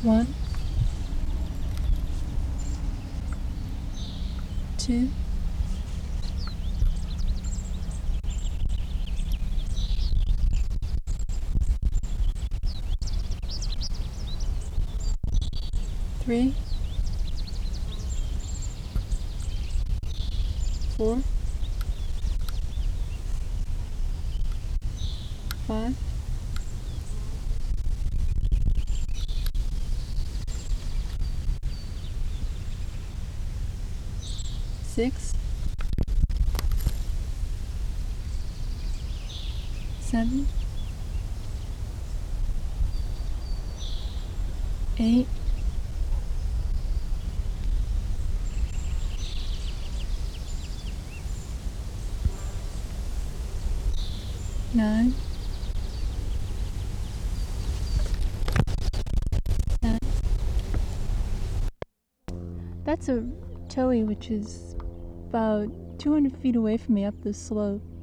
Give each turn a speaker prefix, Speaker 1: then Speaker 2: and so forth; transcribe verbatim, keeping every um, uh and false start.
Speaker 1: One, two, three, four, five, six, seven, eight, nine, ten. That's a Toei, which is about two hundred feet away from me up this slope.